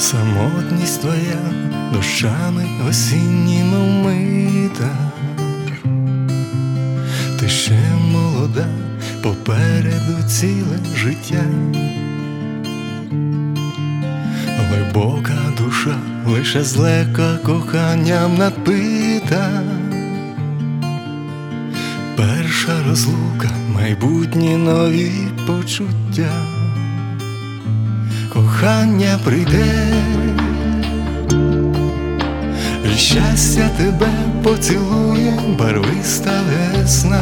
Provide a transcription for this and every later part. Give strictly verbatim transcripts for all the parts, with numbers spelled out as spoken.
Самотність твоя дощами осінніми вмита, ти ще молода, попереду ціле життя. Глибока душа лише злегка коханням надпита. Перша розлука, майбутні нові почуття. Кохання прийде, і щастя тебе поцілує барвиста весна.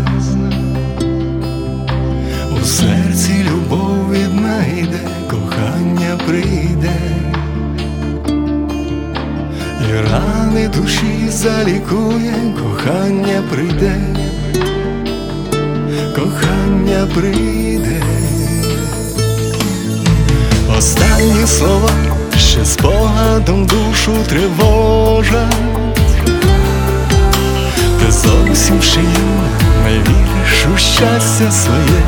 У серці любов віднайде, кохання прийде, і рани душі залікує, кохання прийде, кохання прийде. Останні слова ще спогадом душу тривожать. Ти зовсім ще юна, не віриш у щастя своє.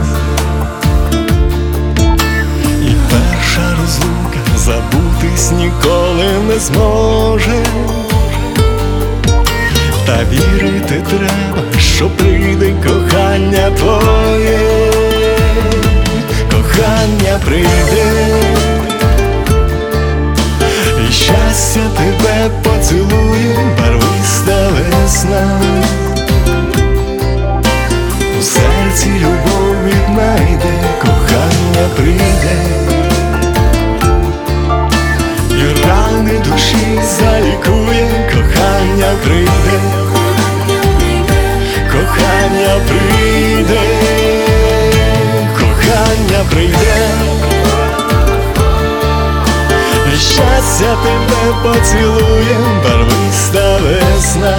І перша розлука забутись ніколи не зможе. Та вірити треба, що прийде кохання твоє. Кохання прийде, і щастя тебе поцілує барвиста весна. У серці любов віднайде, кохання прийде, і рани душі залікує, кохання прийде, кохання прийде. Кохання прийде, і щастя тебе поцілує барвиста весна.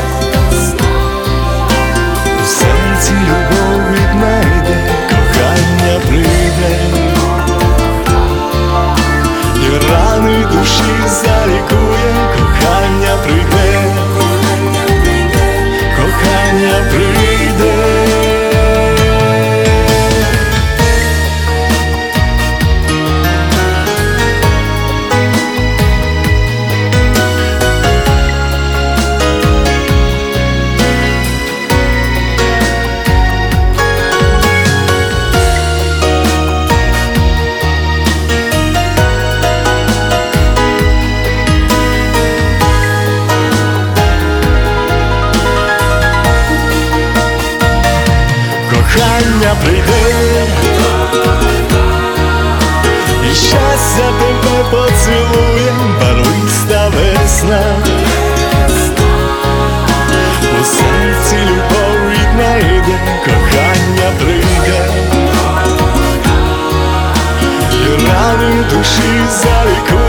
У серці любов віднайде, кохання прийде, і рани душі залікує, кохання прийде, кохання прийде. Кохання прийде, і щастя тебе поцілує барвиста весна. У серці любов віднайде, кохання прийде, і рани душі залікує.